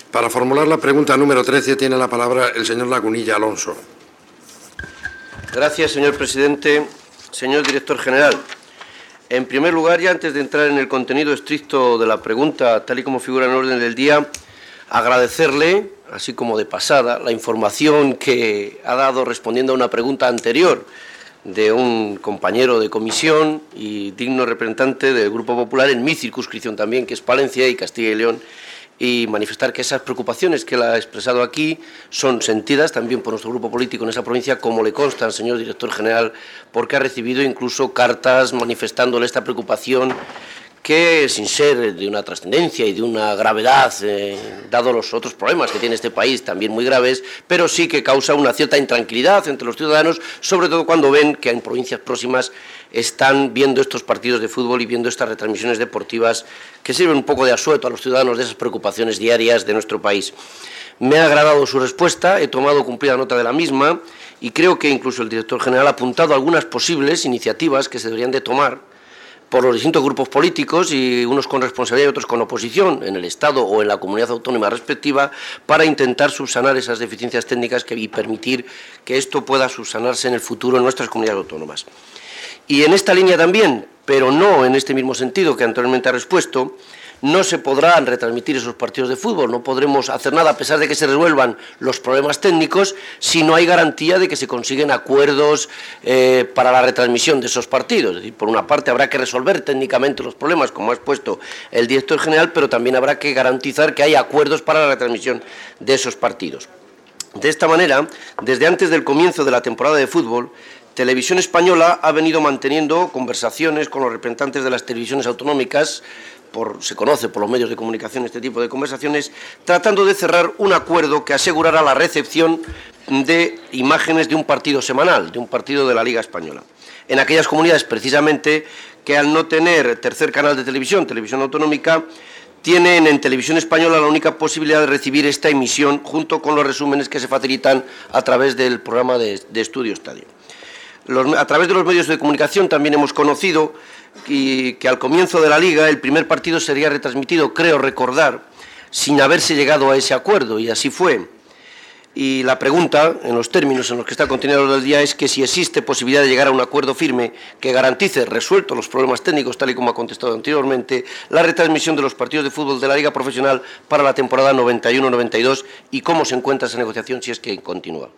Para formular la pregunta número 13 tiene la palabra el señor Lagunilla Alonso. Gracias, señor presidente. Señor director general, en primer lugar, y antes de entrar en el contenido estricto de la pregunta, tal y como figura en el orden del día, agradecerle, así como de pasada, la información que ha dado respondiendo a una pregunta anterior de un compañero de comisión y digno representante del Grupo Popular en mi circunscripción también, que es Palencia y Castilla y León, y manifestar que esas preocupaciones que él ha expresado aquí son sentidas también por nuestro grupo político en esa provincia, como le consta al señor director general, porque ha recibido incluso cartas manifestándole esta preocupación que, sin ser de una trascendencia y de una gravedad, dado los otros problemas que tiene este país, también muy graves, pero sí que causa una cierta intranquilidad entre los ciudadanos, sobre todo cuando ven que en provincias próximas están viendo estos partidos de fútbol y viendo estas retransmisiones deportivas que sirven un poco de asueto a los ciudadanos de esas preocupaciones diarias de nuestro país. Me ha agradado su respuesta, he tomado cumplida nota de la misma y creo que incluso el director general ha apuntado algunas posibles iniciativas que se deberían de tomar por los distintos grupos políticos, y unos con responsabilidad y otros con oposición, en el Estado o en la comunidad autónoma respectiva, para intentar subsanar esas deficiencias técnicas y permitir que esto pueda subsanarse en el futuro en nuestras comunidades autónomas. Y en esta línea también, pero no en este mismo sentido que anteriormente ha respuesto, no se podrán retransmitir esos partidos de fútbol, no podremos hacer nada a pesar de que se resuelvan los problemas técnicos si no hay garantía de que se consiguen acuerdos para la retransmisión de esos partidos. Es decir, por una parte habrá que resolver técnicamente los problemas, como ha expuesto el director general, pero también habrá que garantizar que hay acuerdos para la retransmisión de esos partidos. De esta manera, desde antes del comienzo de la temporada de fútbol, Televisión Española ha venido manteniendo conversaciones con los representantes de las televisiones autonómicas, se conoce por los medios de comunicación este tipo de conversaciones, tratando de cerrar un acuerdo que asegurara la recepción de imágenes de un partido semanal, de un partido de la Liga Española. En aquellas comunidades, precisamente, que al no tener tercer canal de televisión autonómica, tienen en Televisión Española la única posibilidad de recibir esta emisión junto con los resúmenes que se facilitan a través del programa de Estudio Estadio. A través de los medios de comunicación también hemos conocido que al comienzo de la Liga el primer partido sería retransmitido, creo recordar, sin haberse llegado a ese acuerdo, y así fue. Y la pregunta, en los términos en los que está contenido del día, es que si existe posibilidad de llegar a un acuerdo firme que garantice, resueltos los problemas técnicos, tal y como ha contestado anteriormente, la retransmisión de los partidos de fútbol de la Liga Profesional para la temporada 91-92 y cómo se encuentra esa negociación si es que continúa.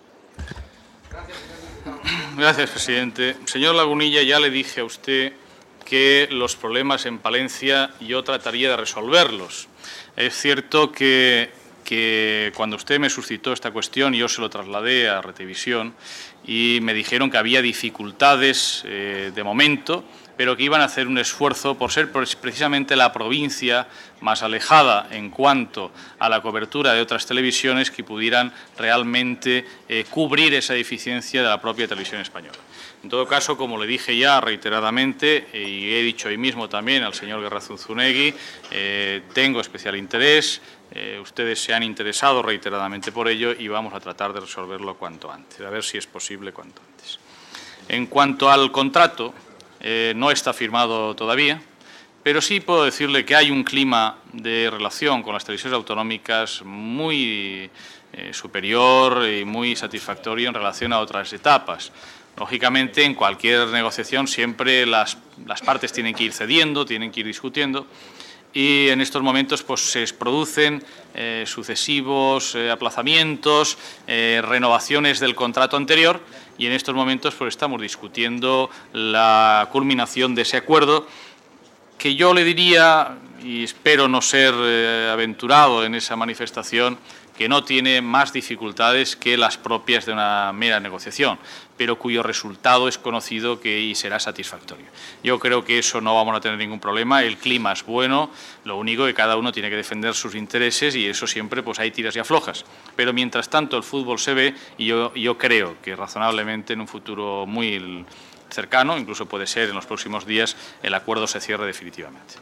Gracias, presidente. Señor Lagunilla, ya le dije a usted que los problemas en Palencia yo trataría de resolverlos. Es cierto que cuando usted me suscitó esta cuestión, yo se lo trasladé a Retevisión y me dijeron que había dificultades de momento, pero que iban a hacer un esfuerzo por ser precisamente la provincia más alejada en cuanto a la cobertura de otras televisiones que pudieran realmente cubrir esa deficiencia de la propia televisión española. En todo caso, como le dije ya reiteradamente, y he dicho hoy mismo también al señor Guerra Zunzunegui, tengo especial interés, ustedes se han interesado reiteradamente por ello y vamos a tratar de resolverlo cuanto antes, a ver si es posible cuanto antes. En cuanto al contrato, no está firmado todavía, pero sí puedo decirle que hay un clima de relación con las televisiones autonómicas muy superior y muy satisfactorio en relación a otras etapas. Lógicamente, en cualquier negociación siempre las partes tienen que ir cediendo, tienen que ir discutiendo, y en estos momentos pues, se producen sucesivos aplazamientos, renovaciones del contrato anterior, y en estos momentos pues, estamos discutiendo la culminación de ese acuerdo, que yo le diría, y espero no ser aventurado en esa manifestación, que no tiene más dificultades que las propias de una mera negociación, pero cuyo resultado es conocido y será satisfactorio. Yo creo que eso no vamos a tener ningún problema, el clima es bueno, lo único que cada uno tiene que defender sus intereses y eso siempre pues hay tiras y aflojas. Pero mientras tanto el fútbol se ve y yo creo que razonablemente en un futuro muy cercano, incluso puede ser en los próximos días, el acuerdo se cierre definitivamente.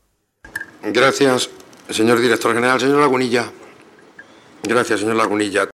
Gracias, señor director general. Señor Lagunilla. Gracias, señor Lagunilla.